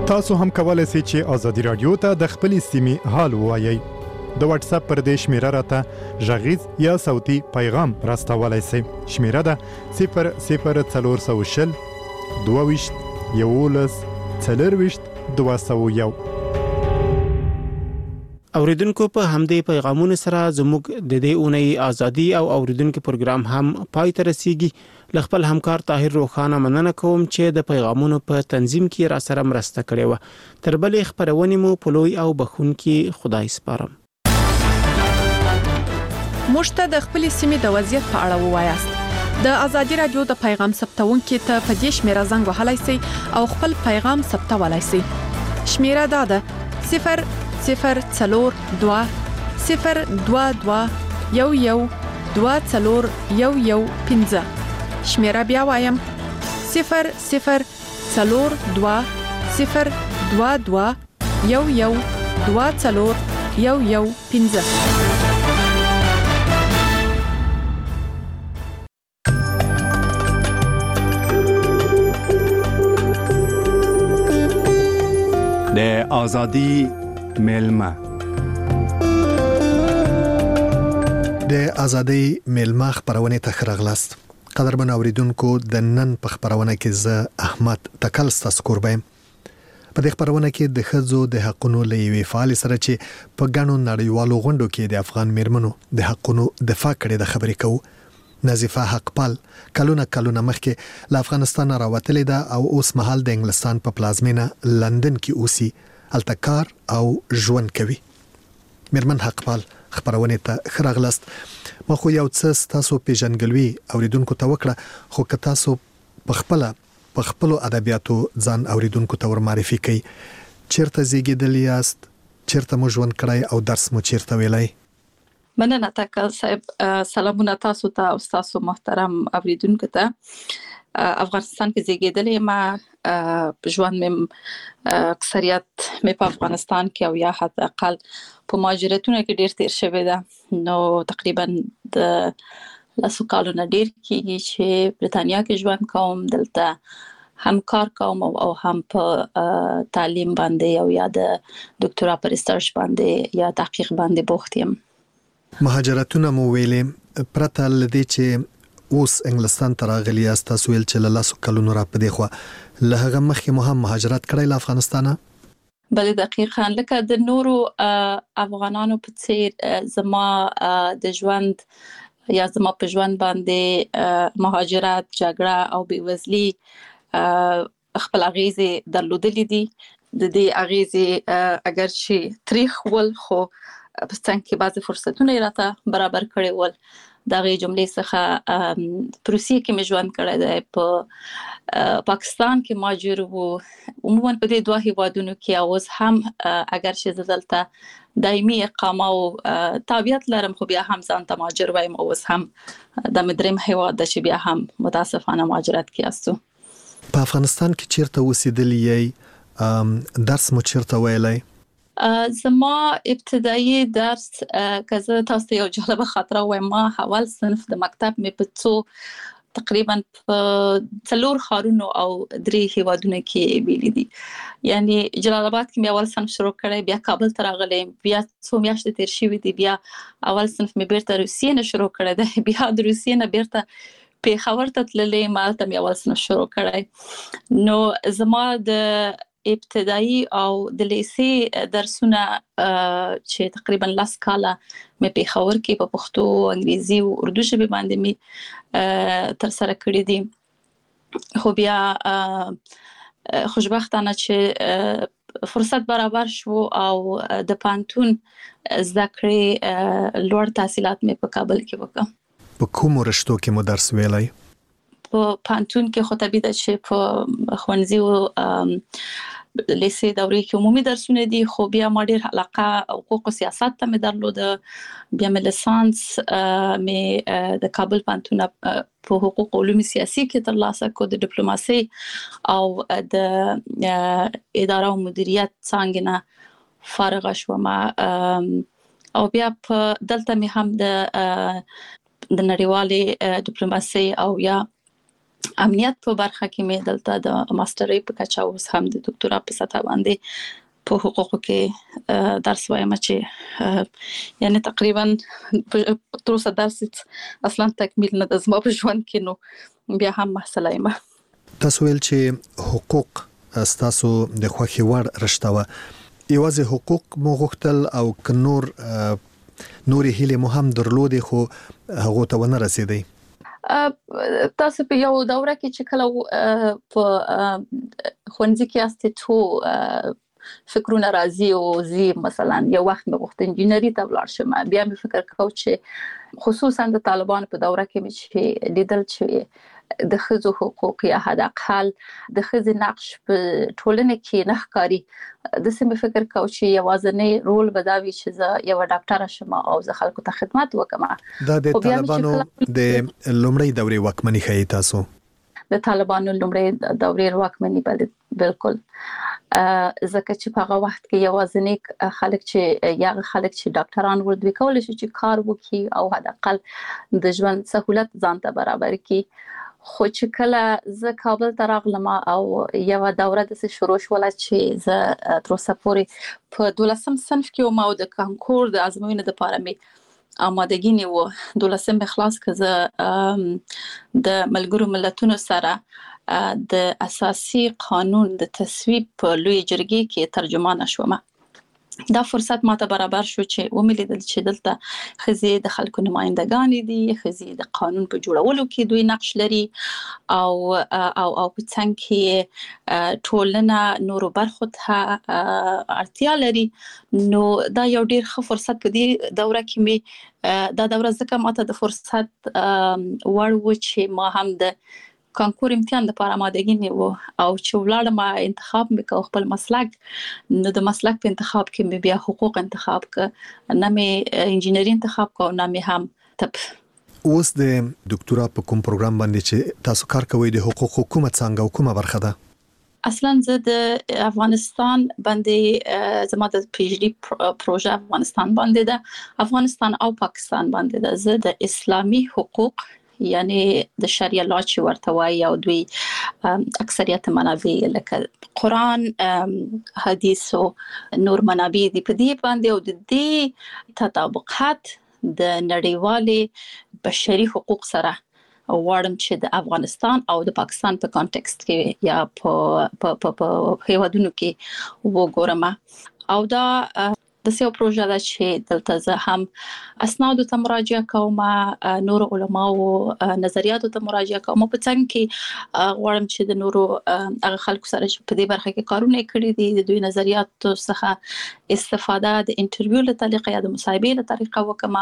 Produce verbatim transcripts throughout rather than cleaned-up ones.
تاسو هم کولای شئ چې آزادي رادیو ته د خپلې سیمې حال ووایئ. د واتس اپ پر دې شمیره راته غږیز یا صوتي پیغام راستولای شئ. شمیره ده صفر صفر څلور سوه شل دوه ویشت یولس څلرویشت دوه سوه یو. اوریدونکو په همدې پیغامونو سره زموږ د دې اونۍ ازادي او اوریدونکو پروګرام هم پای ته رسیږي. ل خپل همکار طاهر روخانه مننه کوم چې د پیغامونو په تنظیم کې را سره مرسته کړې و. تر بلې خبرونه مو په لوی او بخونکي خدای سپارم. مشته د خپل سیمې د وضعیت په اړه ووایاست. د ازادي رادیو د پیغام ثبتونکو ته په دې شمیره زنګ وهلای شئ او خپل پیغام ثبتولای شئ. شمیره دا ده صفر صفر څلور دوه صفر دوه دوه یو یو دوه څلور یو یو پنځه. شمیره بیا وایم صفر صفر څلور دوه صفر دوه دوه یو یو دوه څلور یو یو پنځه. د آزادی ملما د ازادي ملما خبرونه ته خرغلاست. قدرمن اوریدونکو د نن په خبرونه کې زه احمد تکل ستاسو قربایم. په دې خبرونه کې د خځو د حقونو لوي فعال سره چې په ګڼو نړیوالو غونډو کې د افغان میرمنو د حقونو دفاع کړي د خبرې کوو. نظیفه حقپال کلونه کلونه مخکې له افغانستان راوتلې ده او اوس مهال د انګلستان په پلازمینه لندن کې اوسي، هلته کار او ژوند کوي. میرمن حقپال خبرونه ته خرغلاست. ما خو یو څه تاسو پیژنګلوي اوریدونکو ته وکړه، خو که تاسو په خپل په خپل ادبیاتو ځان اوریدونکو ته ور معرفي کړئ. چیرته زیږیدل یاست؟ چیرته مو ژوند کړی او درس مو چیرته ویلی؟ مننه تکل صاحب. سلامونه تاسو ته او تاسو محترم اوریدونکو ته. افغانستان کې زیږیدلې ما ژوند مې اکثریت مې په افغانستان کې او یا حتی اقل په مهاجرتونو کې ډیر تیر شوی ده. نو تقریبا د لاسو کالونه ډیر کېږي چې برتانیا کې ژوند کوم. دلته هم کار کوم او هم په تعلیم باندې او یا د ډاکټرا پر ریسرچ باندې یا تحقیق باندې بوخت یم. مهاجرتونه مو ویلې پرته لدې چې اوس انګلستان ته راغلی یاست، تاسو ویل چې له لاسو کلونو را پدې خو له هغه مخکې مو هم مهاجرت کړی له افغانستانه؟ بله دقیقاً لکه د نورو افغانانو په څیر زما د ژوند یا زما په ژوند باندې مهاجرت، جګړه او بېوزلي خپل اغیزې درلودلې دي. د دې اغیزې اگر چې تاریخ ول خو په څنګه کې بعضی فرصتونه راته برابر کړي ول. دغه جملې څخه پروسې کې مې ژوند کړی دی. په پاکستان کې مهاجر وو، عموما په دې دوه هیوادونو کې. اوس هم اگر چې دلته دایمي اقامه او تابعیت لرم خو بیا هم ځان ته مهاجر وایم. اوس هم د مدرم هیواد د چې بیا هم متاسفانه مهاجرت کې استو. په افغانستان کې چیرته اوسېدلی یې؟ درس مو چیرته ویلی؟ زما ابتدایي درس که زه تاسو یو جالبه خاطره وایم، ما اول صنف د مکتب مې په څو تقریبا په څلور ښارونو او درې هیوادونو کې ویلي دي. یعنی جلال آباد کې مې اول صنف شروع کړی، بیا کابل ته راغلی، بیا څو میاشتې تیر شوې دي، بیا اول صنف مې بیرته روسیې نه شروع کړی دی، بیا د روسیې نه بیرته پیښور ته تللې، مالته مې اول صنف شروع کړی. نو زما د ابتدایي او د لیسې درسونه چې تقریبا لاس کاله مې پیښور کې په پښتو، انګریزي او اردو ژبه باندې مې تر سره کړې دي. خو بیا خوشبختانه چې فرصت برابر شو او د پانتون زده کړې لوړ تحصیلات مې په کابل کې وکړه. په کومو رشتو کې مو درس ویلی؟ په پانتون کې خو طبیعي ده چې په ښوونځي او لیسې دورې کې عمومي درسونه دي. خو بیا ما ډېر علاقه حقوق او سیاست ته مې درلوده. بیا مې لیسانس مې د کابل پانتون په حقوق او علوم سیاسي کې ترلاسه کړ، د ډیپلوماسي او د اداره او مدیریت څانګې نه فارغه شوم. او بیا په دلته مې هم د د نړیوالې ډیپلوماسي او یا امنیت په برخه کې مې دلته د ماسترۍ په کچه اوس هم د ډاکټرا په سطح باندې په حقوقو کې درس وایم چې یعنی تقریبا تر اوسه درس اصلا تکمیل نه د زما په ژوند کې نو بیا هم مسله یم. تاسو ویل چې حقوق تاسو د خوښي وړ رښتاوه، یوازې حقوق مو غوښتل او ک نور نورې هیلې مو هم درلودې خو هغه ته ونه رسیدي؟ تاسو په یو دوره کې چې کله په خونځ کې استو فکرونه راځي او زی مثلا یو وخت مې غوښتل انجینری ته ولاړ شم، بیا مې فکر کاوه چې خصوصا د طالبانو په دوره کې مې چې لیدل چې د ښځو حقوق یا حد اقل د ښځې نقش په ټولنه کې نه ښکاري. د سمې فکر کاوه چې یوازینی رول به دا وي چې زه یو ډاکټر شم او زه خلکو ته خدمت وکم. دا د طالبانو د لومړی دورې واکمنۍ ښیي تاسو؟ د طالبانو لومړی دورې واکمنۍ بالکل ځکه چې په هغه وخت کې یوازینی خلک چې یا خلک چې ډاکټران ور دوی کول شي چې کار وکړي او حد اقل د ژوند سہولت ځان ته برابر کړي. خو چې کله زه کابل ته راغلم او یو دوره د شروع شول چې زه تر اوسه پورې په دولسم صنف کې وم او د کانکور د ازموینې لپاره مې آمادګي نیو. دولسم خلاص کړه د ملګرو ملتونو سره د اساسي قانون د تصویب په لوی جرګې کې ترجمانه شوم. دا فرصت ماته برابر شو چې وملیدل چې دلته ښځې د خلکو نمائندګان دي، ښځې د قانون په جوړولو کې دوی نقش لري او او او په څنګه کې ټولنه نورو برخو ته اړتیا لري. نو دا یو ډیر ښه فرصت په دې دوره کې مې دا دوره ځکه ماته د فرصت وړ و چې ما هم د کانکور امتحان لپاره آمادګي نیو او چې ولاړم انتخاب وکاو خپل مسلک. نو د مسلک په انتخاب کې مې بیا حقوق انتخاب ک، نه مې انجینری انتخاب کو، نه مې هم طب. اوس د ډاکټرا په کوم پروګرام باندې چې تاسو کار کوئ د حقوق حکومت څنګه او کومه برخه ده؟ اصلا زه د افغانستان باندې زما د پی ایچ ډی پروژه افغانستان باندې ده، افغانستان او پاکستان باندې ده. زه د اسلامي حقوق یعنی د شریعه لا چې ورته وایي او دوی اکثریت منابع لکه قرآن، حدیث او نور منابع دي په دې باندې او د دې تطابقات د نړیوالې بشري حقوق سره وړم چې د افغانستان او د پاکستان په کانټکست کې یا په په په هیوادونو کې وګورم. او دا د سیو پروژه ده چې دلته زه هم اسناد ته مراجعه کوم، نور علماو نظریاتو ته مراجعه کوم، په څنګه کې غواړم چې د نورو هغه خلکو سره چې په دې برخه کې کارونه کړی دي د دوی نظریاتو څخه استفاده د انټرویو له طریقې یا د مصاحبې له طریقې وکم.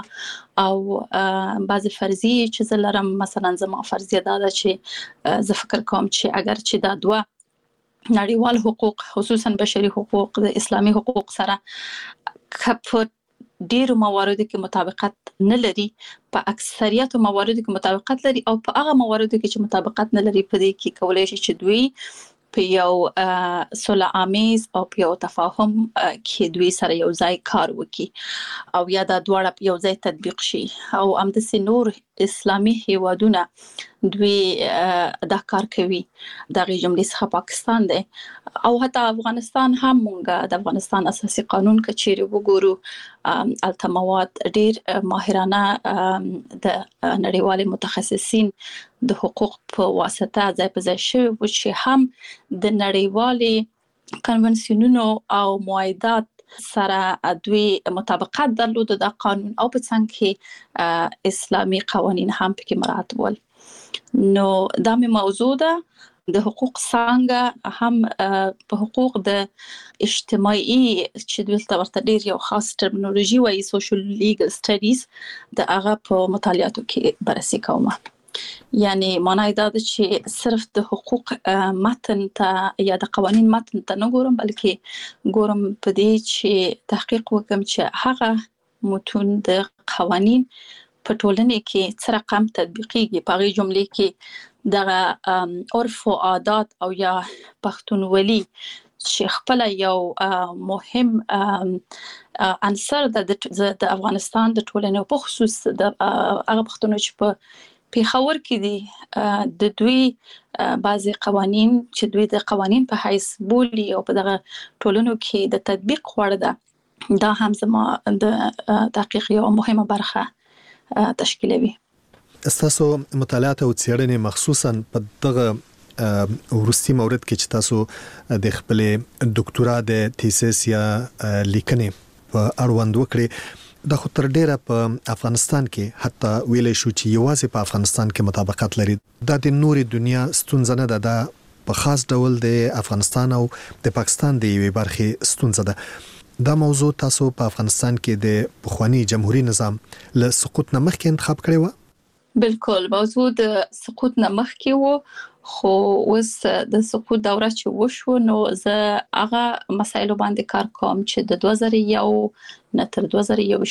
او بعضی فرضیه چې زه لرم، مثلا زما فرضیه دا ده چې زه فکر کوم چې اگر چې دا دوه نړیوال حقوق خصوصا بشري حقوق د اسلامي حقوق سره په ډیرو مواردو کې مطابقت نه لري، په اکثریت مواردو کې مطابقت لري او په هغه مواردو کې چې مطابقت نه لري په دې کې کولای شي چې دوی په یو صلح آمیز او په یو تفاهم کې دوی سره یو ځای کار وکړي او یا دا دواړه یو ځای تطبیق شي. او همداسې نور اسلامي هیوادونه دوی دا کار کوي، دغه جملې څخه پاکستان دی او حتی افغانستان هم. مونږ د افغانستان اساسي قانون کچېرې وګورو، الته مواد ډیر ماهرانه د نړیوال متخصصین د حقوق په واسطه ځای په ځای شوی و چې هم د نړیوال کنونسیونونو او معاهدات سره دوی مطابقت درلود د قانون او په څنګه کې اسلامي قوانين هم پکې مراعات ول. نو دا مې موضوع ده د حقوق څنګه هم په حقوق د اجتماعي چې دلته ورته ډیر یو خاص ټرمینولوژي وایي سوشل لیګل سټډیز د هغه په مطالعاتو کې بررسي کوم. یعنی معنی دا ده چې صرف د حقوق متن ته یا د قوانین متن ته نه ګورم، بلکې ګورم په دې چې تحقیق وکم چې هغه متون د قوانین په ټولنه کې څه رقم تطبیقيږي، په هغه جملې کې د عرف او عادات او یا پښتونولي چې خپل یو مهم عنصر د افغانستان د ټولنې په خصوص د هغه پښتون چې په پیښور کې دي د دوی بعضي قوانين چې دوی د قوانين په حیث بولي او په دغه ټولنو کې د تطبیق وړ ده دا هم زما د تحقیق یو مهمه برخه تشکیلوي. تاسو مطالعات او څېړنې مخصوصا په دغه ورستي مورد کې چې تاسو د خپل ډاکټورا د تیسیس یا لیکنې په اړوند وکړي د خو تر ډیره په افغانستان کې حتی ویلې شو چې یوازې په افغانستان کې مطابقت لري د د نوري دنیا ستونزه نه ده په خاص ډول د افغانستان او د پاکستان د یوې برخې ستونزه ده. دا موضوع تاسو په افغانستان کې د پخوانی جمهوریت نظام له سقوط نه مخکې انتخاب کړی و؟ بالکل موضوع د سقوط نه مخکې و خو اوس د سقوط دوره چې وشو نو زه هغه مسایلو باندې کار کوم چې د دوه زره یو نه تر دوه زره یو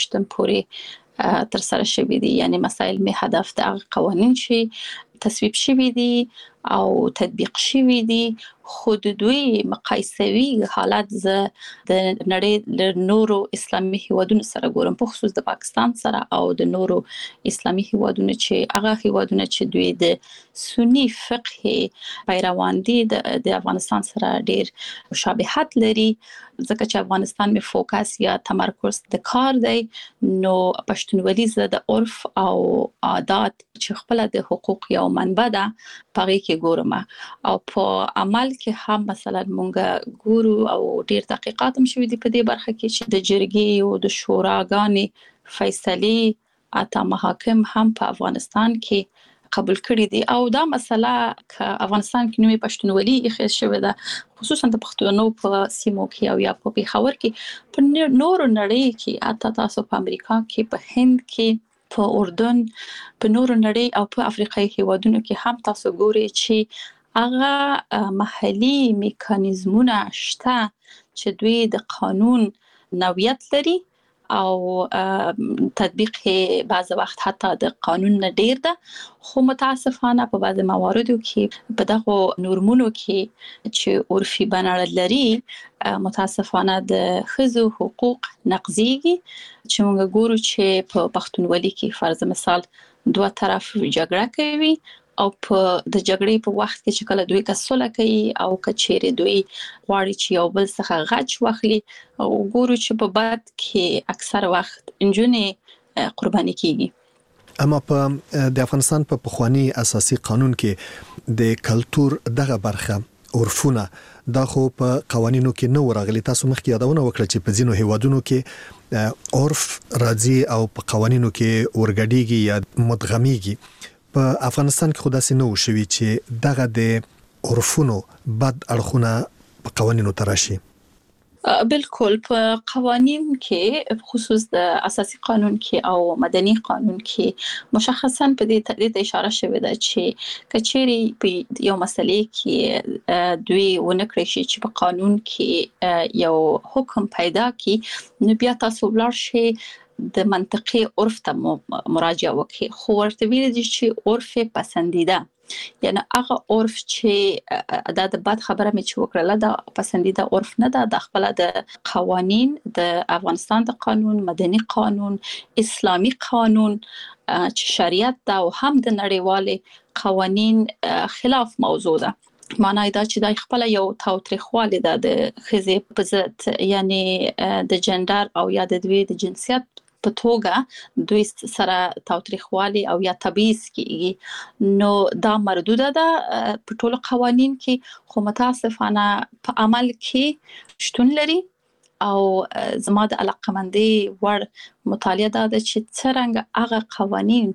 پورې تر سره شوي دي یعنی مسایل می هدف د هغه قوانين چې تصویب شوي دي او تطبیق شوي دي خو د دوی مقایسوي حالت زه د نړۍ له نورو اسلامي هیوادونو سره ګورم په خصوص د پاکستان سره او د نورو اسلامي هیوادونو چې هغه هیوادونه چې دوی د سنی فقه پیروان دي د افغانستان سره ډیر مشابهت لري ځکه چې افغانستان می فوکس یا تمرکز د کار دی نو پښتونولي زه د عرف او عادت چې خپل د حقوق یو منبع ده پاره کې ګورم او په عمل کې هم مثلا مونږ ګورو او ډیر تحقیقات هم شوي دي په دې برخه کې چې د جرګې او د شوراګانې فیصله اته محاکم هم په افغانستان کې قبول کړی دي او دا مسله ک افغانستان کې نوې پښتونولي اخیس شوې ده خصوصا د پښتنو په سیمو کې او یا په پیښور کې په نورو نړۍ کې اته تاسو په امریکا کې په هند کې په اردن په نورو نړۍ او په افریقایي هیوادونو کې هم تاسو ګورئ چې هغه محلي میکانیزمونه شته چې دوی د قانون نوعیت لري او تطبیق بعض وخت حتی د قانون نه ډیر ده خو متاسفانه په بعض مواردو کې په دغه نورمونو کې چې عرفي بنړل لري متاسفانه د ښځو حقوق نقضيږي چې موږ ګورو چې په پښتونولي کې فرض مثال دوه طرف جګړه کوي او په د جګړې په وخت کې چې کله دوی کسوله کوي او کچېره دوی غواړي چې یو بل څخه غچ واخلي او ګورو چې په بعد کې اکثر وخت انجونې قرباني کیږي. اما په د افغانستان په پخوانی اساسي قانون کې د کلچر دغه برخه عرفونه دا خو په قوانینو کې نو راغلي تاسو مخکې یادونه وکړه چې په ځینو هیوادونو کې عرف راځي او په قوانینو کې ورګډيږي یا مدغميږي په افغانستان کې خداسي نو شوي چې دغه د عرفونو بد اړخونه په قوانینو تراشي. بالکل په قوانین کې خصوص د اساسي قانون کې او مدني قانون کې مشخصا په دې تدید اشاره شوې ده چې کچېری په یو مسلې کې دوی ونکړي شي چې په قانون کې یو حکم پیدا کی نو بیا تاسو ولر شي د منطقي عرف ته مراجعه وکړي خو ورته ویل دي چې عرف پسندیده یعنی هغه عرف چې د بد خبره مې چې وکړه دا پسندیده عرف نه ده د خپل د قوانين د افغانستان د قانون مدني قانون اسلامي قانون چې شریعت دا او هم د نړیوال قوانين خلاف موضوع ده معنی دا چې د خپل یو تاوتریخواله ده د خزې په ضد یعنی د جندر او یا د دوی د جنسیت په توګه دوی سره تاوتریخواله او یا تبعیض کیږي نو دا مردوده ده په ټولو قوانین کې خو متاسفانه په عمل کې شتون لري او زما د علاقمندي ور مطالعه ده چې څنګه هغه قوانین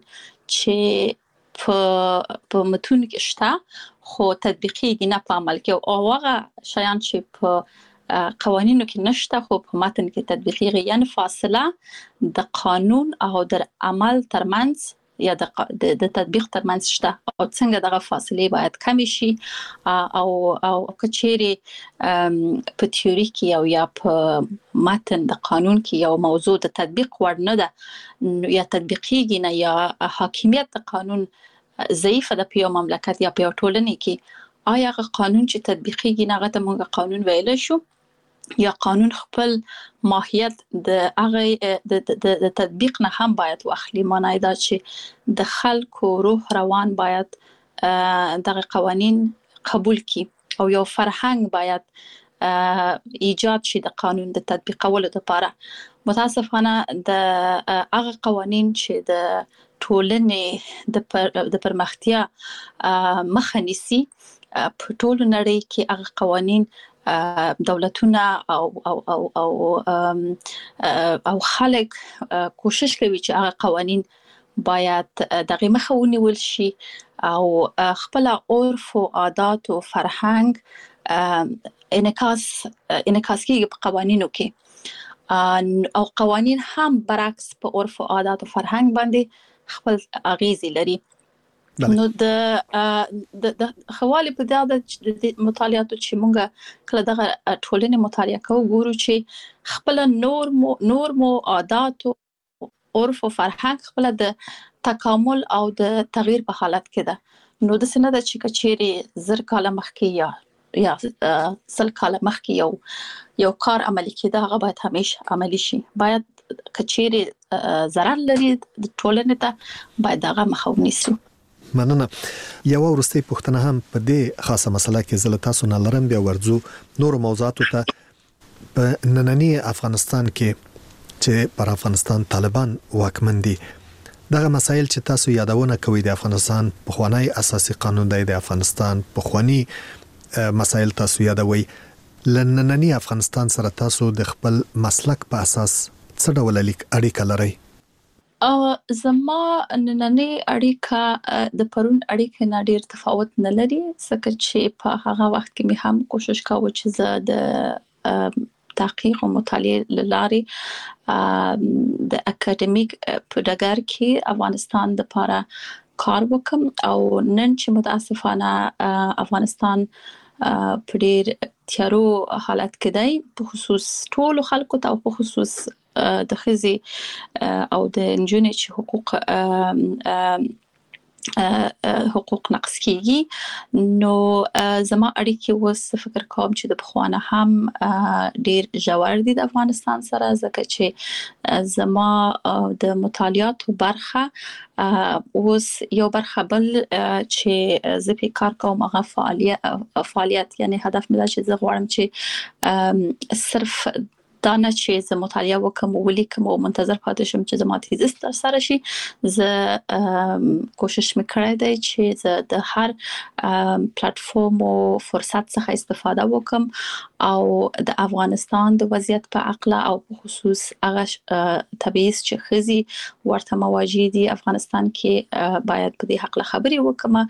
چې په په متون کې شته خو تطبیقي نه په عمل کې او هغه شیان چې په قوانینو کې نشته خو په متن کې تطبیقي یعنی فاصله د قانون او د عمل ترمنځ یا د د تطبیق ترمنځ شته او څنګه دغه فاصله باید کم شي او او کچېری په تیوري کې او یا په متن د قانون کې یو موضوع د تطبیق وړ نه ده یا تطبیقي نه یا حاکمیت د قانون ضعیف ده په یو مملکت یا په ټولنه کې آیا قانون چې تطبیقي نه غته موږ قانون ویل شو یا قانون خپل ماهیت د هغه د د تطبیق نه هم باید واخلي. معنی دا چې د خلکو روح روان باید دغه قوانين قبول کی او یو فرهنګ باید ایجاد شي د قانون د تطبیقولو لپاره. متاسفانه د هغه قوانين چې د ټولنې د پر د پرمختیا مخه نیسي په ټولو نړۍ کې هغه قوانين دولتونه او او او او او خلک کوشش کوي چې هغه قوانين باید دغه مخه ونیول شي او خپل عرف او عادات او فرهنګ انعکاس انعکاس کیږي په قوانینو کې او قوانين هم برعکس په عرف او عادات او فرهنګ باندې خپل اغیزې لري. نو د د خوالي په دا د مطالعاتو چې مونږه کله دغه ټولنې مطالعه کوو ګورو چې خپل نور مو نور مو عادت او عرف او فرهنګ خپل د تکامل او د تغییر په حالت کې ده. نو د سینه د چې کچېری زر کاله مخکې یا یا سل کاله مخکې یو یو کار عملي کېده هغه باید همیشه عملي شي. باید کچېری ضرر لري د ټولنې ته باید هغه مخه ونیسو. مننه. یو ورستي پښتنه هم په دې خاصه مسله کې زله تاسو نه لرم بیا ورځو نور موضوعاتو ته په نننی افغانستان کې چې پر افغانستان طالبان واکمن دي. دغه مسایل چې تاسو یادونه کوي د افغانستان په خوانی اساسي قانون دی د افغانستان په خوانی مسایل تاسو یادوي. لنننی افغانستان سره تاسو د خپل مسلک په اساس څه ډول اړیکه لرئ؟ او زما نننی اړیکه د پرون اړیکه نه ډیر تفاوت نه لري ځکه چې په هغه وخت کې مې هم کوشش کاوه چې زه د تحقیق او مطالعه لارې د اکیډمیک په ډګر کې افغانستان د لپاره کار وکم او نن چې متاسفانه افغانستان په ډیر تیارو حالت کې دی په خصوص ټول خلکو ته او په خصوص د خزي او د انجونې چې حقوق حقوق نقص کیږي. نو زما اړیکې وس فکر کوم چې د بخوانه هم ډیر ژور دي د افغانستان سره ځکه چې زما د مطالعاتو برخه اوس یو برخه بل چې زه په کار کوم هغه فعالیت فعالیت یعنی هدف مې دا چې زه غواړم چې صرف دا نه چې زه مطالعه وکم او ولیکم او منتظر پاتې شم چې زما تیزس تر سره شي. زه کوشش میکړی دی چې زه د هر پلیټ فارم او فرصت څخه استفاده وکم او د افغانستان د وضعیت په اړه او په خصوص هغه تبعیض چې خزي ورته مواجه دي افغانستان کې باید په دې حق خبري وکم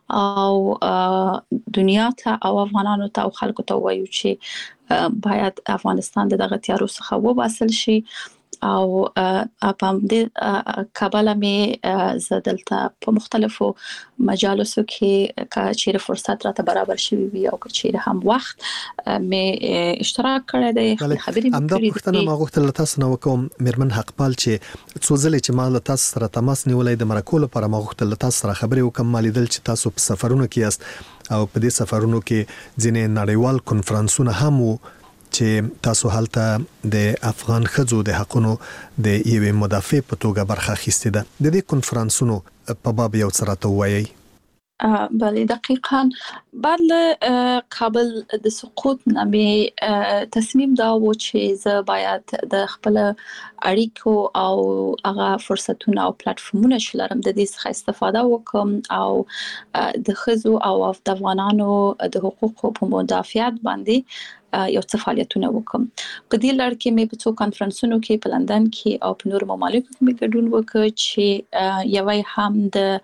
او دنیا ته او افغانانو ته او خلکو ته وایو چې باید افغانستان دغه تیارو څخه وباسل شي او په دې کابل مې زدلته په مختلفو مجالسو کې چې فرصت راته برابر شوی وي او چې هم وخت مې اشتراک کړی دی خبرې مې کړې دي. پښتنه ما غوښتل تاسو نو کوم مرمن حقپال چې څو ځله چې ما له تاسو سره تماس نیولای د مرکو لپاره ما غوښتل تاسو سره خبرې وکم. مالیدل چې تاسو په سفرونو کې یاست او په دې سفرونو کې ځینې نړیوال کنفرانسونه هم وو چې تاسو هلته د افغان خځو د حقونو د یوې مدافع په توګه برخه اخیستې ده. د دې کنفرانسونو په باب یو څه راته وایي؟ بله دقیقاً بعد له کابل د سقوط نامې تصمیم دا و چې زه باید د خپل اړیکو او هغه فرصتونه او پلیټ فارمونه چې لرم د دې څخه استفاده وکم او د خزو او د افغانانو د حقوقو په مدافعت باندې یو څه فعالیتونه وکم. په دې لړ کې مې په څو کانفرنسونو کې په لندن کې او په نورو ممالکو کې مې ګډون وکړ چې یوه هم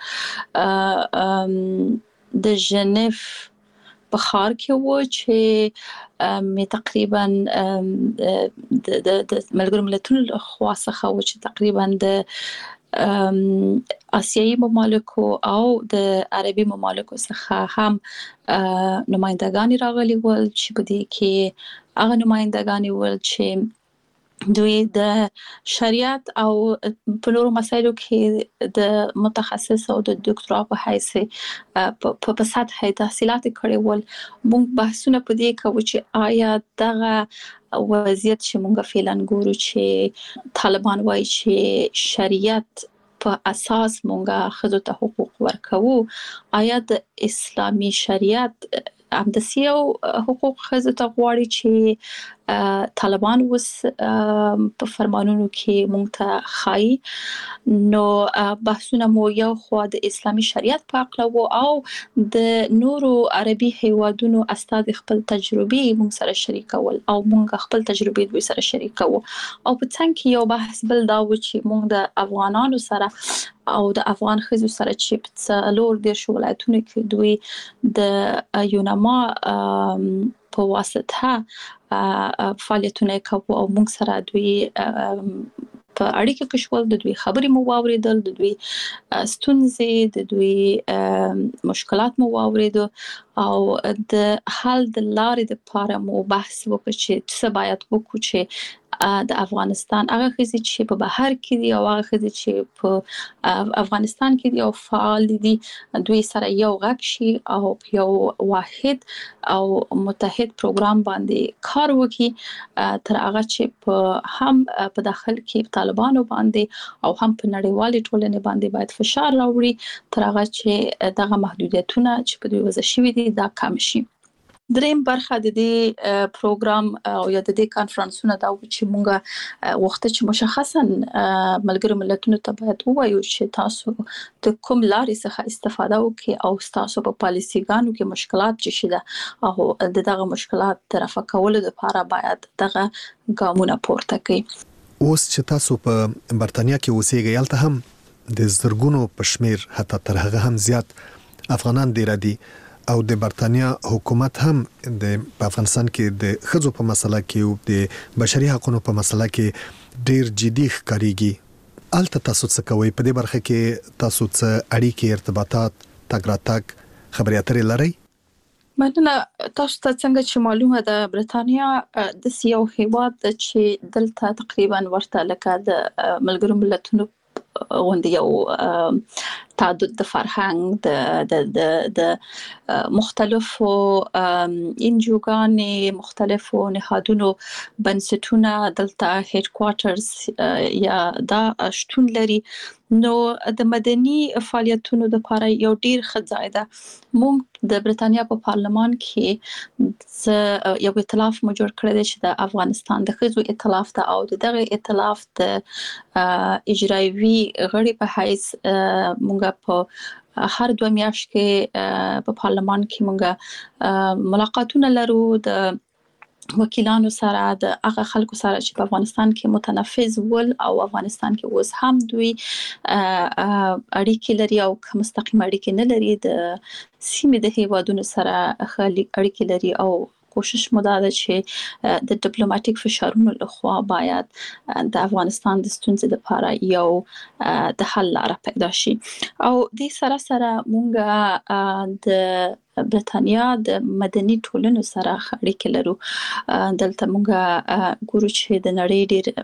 د د ژنیف په ښار کې و چې مې تقریبا د د ملګرو ملتونو له خوا څخه و چې تقریبا د آسیایي ممالکو او د عربي ممالکو څخه هم نمائندگان راغلي ول چې په دې کې هغه نمائندگان ول چې دوی د شریعت او په نورو مسایلو کې د متخصص او د ډاکټرا په حیث په په سطح تحصیلات کړي ول. موږ بحثونه په دې کوو چې آیا دغه وضعیت چې موږ فعلا ګورو چې طالبان وایي چې شریعت په اساس مونږه خزو ته حقوق ورکوو، آیا د اسلامي شریعت هم د سیو حقوق خزو ته غواړي چې طالبان وس په فرمانونو کې مونږ ته خای. نو بحثونه مو یو خو د اسلامي شریعت په اړه وو او د نورو عربي هیوادونو استاد خپل تجربه مونږ سره شریکول او مونږ خپل تجربه دوی سره شریکو. او په څنګه کې یو بحث بل دا و چې مونږ د افغانانو سره او د افغان خزو سره چې په څلور د ولایتونو کې دوی د یونما په واسطه فعالیتونه کوي او موږ سره دوی په اړیکه کې شول، د دوی خبرې مو واوریدل، د دوی ستونزې، د دوی مشکلات مو واوریدل او د حل د لارې لپاره مو بحث وکړ چې څه باید وکړو چې د افغانستان هغه خزي چې په بهر کې دي او هغه خزي چې په افغانستان کې دي او فعال دي دوی سره یو غږ شي او یو واحد او متحد پروګرام باندې کار وکړي تر هغه چې په هم په داخل کې طالبانو باندې او هم په نړیوالي ټولنې باندې باید فشار راوړي تر هغه چې دغه محدودیتونه چې په دوی وضع شوي دي دا کم شي. دریم برخه د دې پروګرام او یا د دې کانفرنسونو دا چې مونږه وخت چې مشخصا ملګری ملتونو ته باید ووایو چې تاسو د کوم لارې څخه استفاده وکړئ او تاسو په پالیسيګانو کې مشکلات چې شته او د دغه مشکلات طرفه کولو لپاره باید دغه ګامونه پورته کړئ. اوس چې تاسو په برتانیا کې اوسېږئ یالته هم د زرګونو په شمیر حتی تر هغه هم زیات افغانان دی ردي او د برتانیا حکومت هم د افغانستان کې د خزو په مسله کې او د بشري حقوقو په مسله کې ډیر جدي ښکاریږي. الته تاسو څه کوي په دې برخه کې؟ تاسو څه اړیکې ارتباطات تګ راتګ خبرې اترې لرئ؟ مننه. تاسو ته څنګه چې معلومه ده برتانیا د سیو هیواد چې دلته تقریبا ورته لکه د ملګرو ملتونو غونډه یو تعدد د فرهنګ د د د مختلفو انجوګانې مختلفو نهادونو بنسټونه دلته هډ کوارټرز یا دا شتون لري. نو د مدني فعالیتونو لپاره یو ډیر ښه ځای ده. موږ د برتانیا په پارلمان کې یو ائتلاف مو جوړ کړی دی چې د افغانستان د خزو ائتلاف ته او دغه ائتلاف د اجرایوي غړي په حیث موږ په هر دوه میاشتې کې په پارلمان کې موږ ملاقاتونه لرو د وکیلانو سره، د هغه خلکو سره چې په افغانستان کې متنفذ ول او افغانستان کې اوس هم دوی اړیکې لري او مستقیم اړیکې نه لري، د سیمې د هیوادونو سره اړیکې لري او کوشش مو دا ده چې د ډیپلوماټیک فشارونو لخوا باید د افغانستان د ستونزې لپاره یو د حل لاره پیدا شي. او د سره سره مونږه د برتانیا د مدني ټولنو سره اړیکې لرو. دلته مونږه ګورو چې د نړۍ ډېر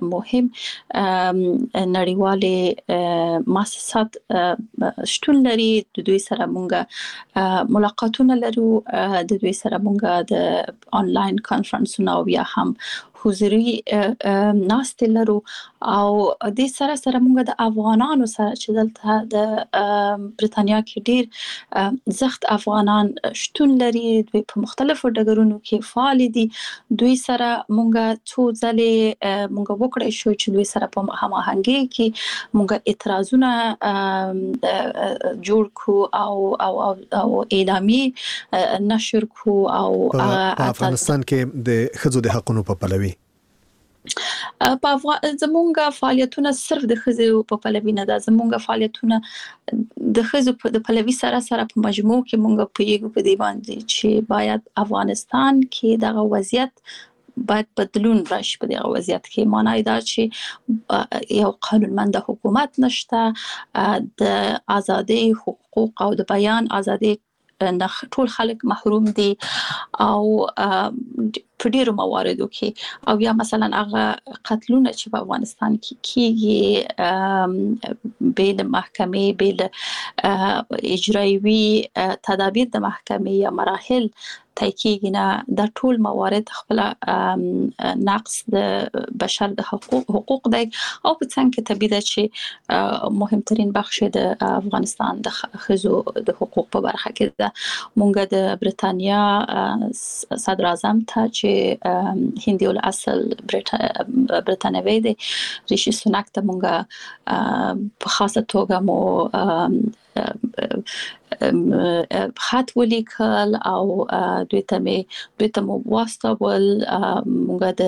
مهم نړیوالې مؤسسات شتون لري، د دوی سره مونږه ملاقاتونه لرو، د دوی سره مونږه د آنلاین کانفرنسونه او یا هم حضوري ناستې لرو او د سره سره مونږ د افغانانو سره چې دلته د برتانیا کې ډیر زخت افغانان شتون لري، دوی په مختلفو ډګرونو کې فعال دي. دوی سره مونږ څو ځلې مونږ وکړای شو چې دوی سره په هماهنګي کې مونږ اعتراضونه جوړ کو او او او اعلامی نشر کو او په افغانستان کې د خزو د حقوقو په پلوي په افغان زمونږه فعالیتونه صرف د خزو په پلوي نه ده. زمونږه فعالیتونه د خزو په پلوي سره سره په مجموع کې مونږ په یو په دی باندې چې باید افغانستان کې دغه وضعیت باید بدلون راشي. په دغه وضعیت کې معنی دا چې یو قانونمند حکومت نشته، د ازادي حقوق او د بیان ازادي ټول خلک محروم دي او په ډیرو مواردو کې، او یا مثلا هغه قتلونه چې په افغانستان کې کیږي بیل محکمې بیل اجرایوي تدابیر د محکمې یا مراحل طی کیږي نه، د ټول موارد خپل نقص د بشر د حقوق حقوق دی، او په څنګه کې طبيعي ده چې مهمترین بخش د افغانستان د خزو د حقوق په برخه کې ده. مونږ د برتانیا صدر اعظم ته چې هندي الاصل برتانوي دی ریشي سوناک ته مونږ په خاصه توګه مو خط ولیکل او دوی ته مې دوی ته مو واستول. موږ د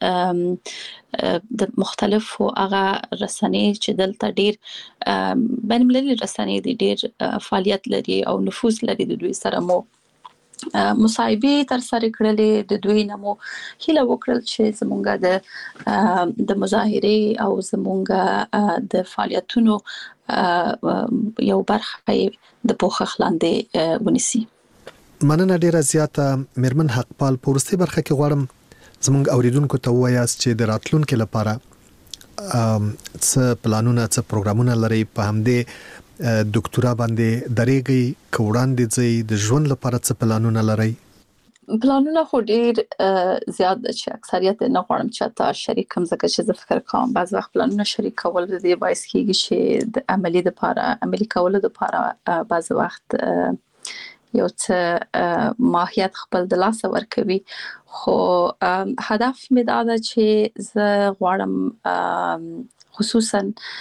د مختلفو هغه رسنۍ چې دلته ډیر بین المللي رسنۍ دي ډیر فعالیت لري او نفوذ لري، د دوی سره مو مصاحبه تر سره کړلې، د دوی نمو هیله وکړل چې زمونږ د د مظاهره او زمونږ د فعالیتونو یو برخه د پوښښ لاندې ونیسي. مننه ډیره زیاته میرمن حقپال. پورستي برخه کې غواړم زمونږ اوریدونکو ته وایاست چې د راتلونکو لپاره څه پلانونه څه پروګرامونه لري، په همدې ډاکټرا باندې درېږي کوړان دي د ژوند لپاره څه پلانونه لري؟ پلانونه خو ډیر زیات چې اکثریت نه غواړم چې تاسو شریکم، ځکه چې زه فکر کوم بعض وخت پلانونه شریک کول د دې باعث کیږي چې د عملی د لپاره عملی کول د لپاره بعض وخت یو څه ماهیت خپل د لاس ورکوي. خو هدف مې دا ده چې زه غواړم خصوصا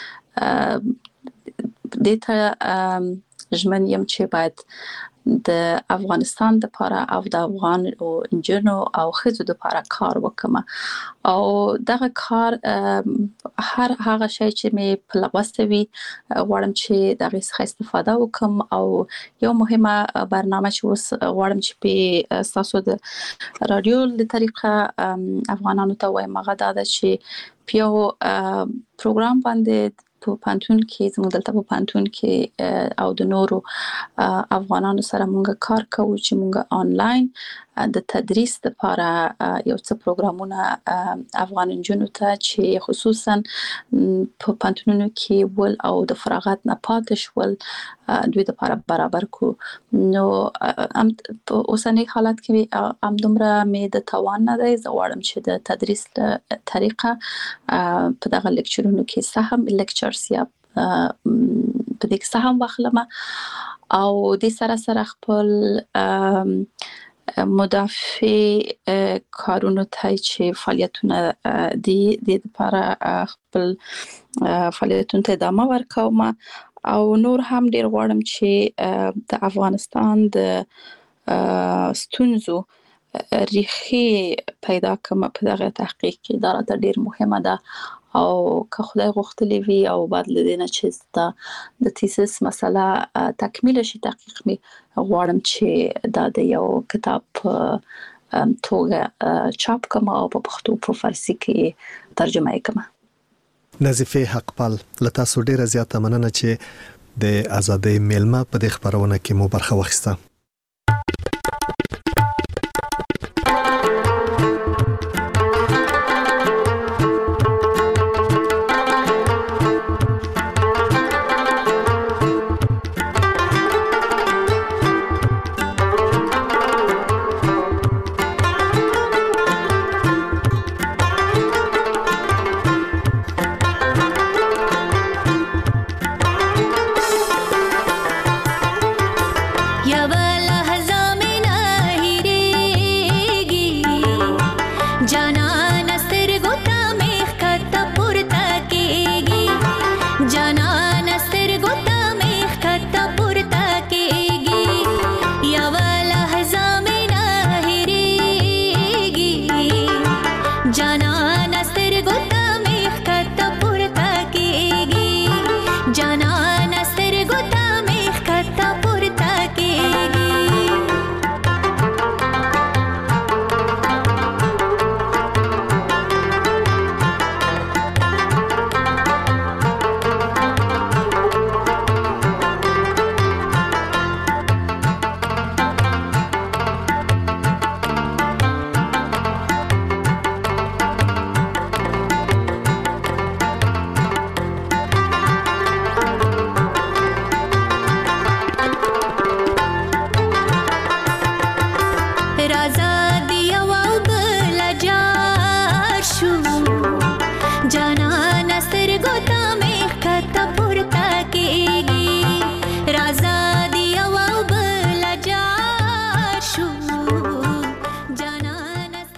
دته ژمن یم چې باید د افغانستان د لپاره او د افغان او انجنونو او خزو د لپاره کار وکم، او دغه کار هر هغه شی چې مې په لوستوي غواړم چې دغه څخه استفاده وکم. او یو مهمه برنامه چې اوس غواړم چې په تاسو د رادیو له طریقه افغانانو ته وایم هغه دا ده چې په پروګرام باندې په پانتون کې زموږ دلته په پانتون کې او د نورو افغانانو سره موږ کار کوو چې موږ آنلاین د تدریس لپاره یو څه پروګرامونه افغان انجونو ته چې خصوصا په پانتونونو کې ول او د فراغت نه پاتې شول دوی لپاره برابر کو. نو ام په اوسنۍ حالت کې ام دومره مې د توان نه دی، زه غواړم چې د تدریس طریقه په دغه لیکچرونو کې سهم لیکچرز یا په دې کې سهم واخلم، او د سره سره خپل مدافع کارونو ته چې فعالیتونه دي د لپاره خپل فعالیتونو ته ادامه ورکوم، او نور هم ډیر غواړم چې د افغانستان د ستونزو ریښې پیدا کوم په دغه تحقیق کې. دا راته ډیر مهمه ده، او که خدای غوښتلی وي او بعد لدینه چې د تیسیس مسله تکمیل شي تحقیق می غواړم چې دا د یو کتاب توګه چاپ کوم او په پښتو په فارسی کې ترجمه کوم. نظیفه حقپال، لته سو ډیره زیاته مننه چې د ازادۍ میلمه په دې خبرونه کې مو برخه واخیسته. जाना